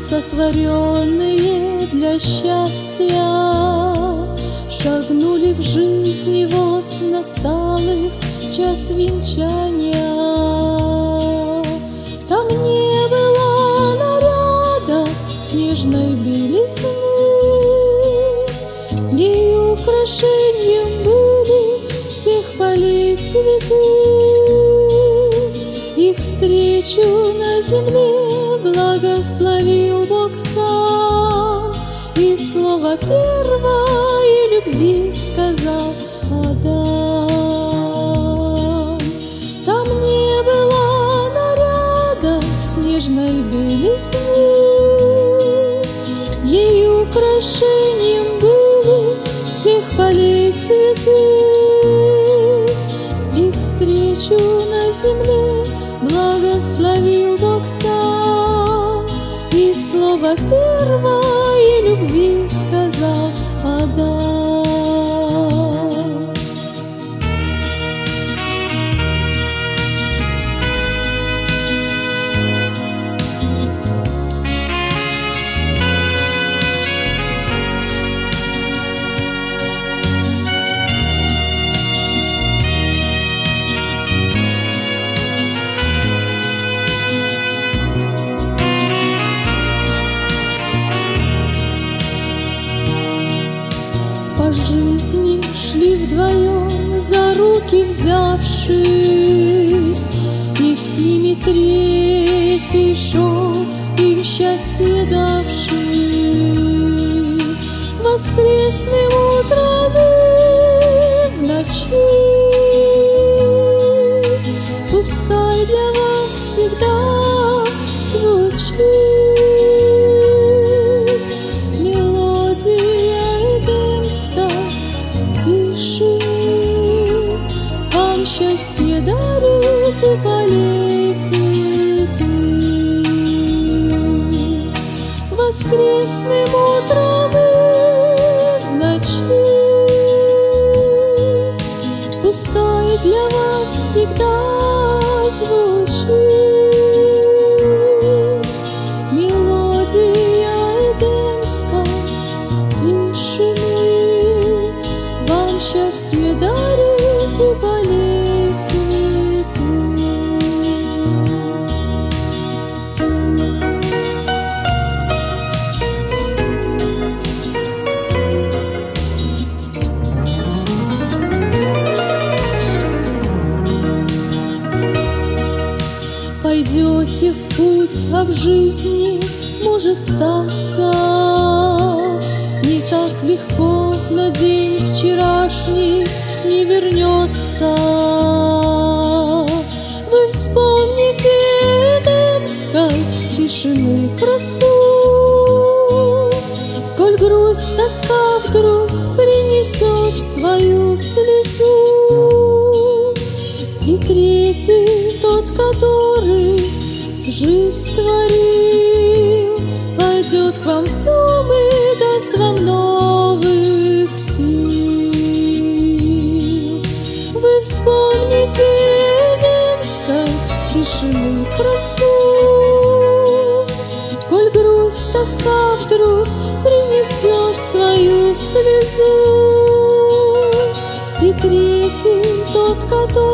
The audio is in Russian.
сотворенные для счастья, шагнули в жизнь, и вот настал их час венчания. Там не было наряда снежной белизны, ей украшением были всех полей цветы. Их встречу на земле благословил Бог сам, и слово первой любви сказал Адам. Там не было наряда снежной белизны, ей украшением были всех полей цветы. Их встречу на земле благословил Бог сам, и слово первой любви сказал Адам. По жизни шли вдвоем, за руки взявшись, и с ними третий шел, им счастье давший. Воскресным утром и в ночи пускай для вас всегда звучит счастье дарит и полей цветы. Воскресным утром и в ночи пускай для вас всегда звучит мелодия Эдемской тишины. Вам счастье дарит и полей. Пойдете в путь, а в жизни может статься не так легко, но день вчерашний не вернется. Вы вспомните эдемской тишины красу, коль грусть, тоска вдруг принесет свою слезу. И третий, тот, который жизнь творил, пойдет к вам в дом и даст вам новых сил. Вы вспомните эдемской тишины красу, коль грусть, тоска вдруг принесет свою слезу. И третий, тот, который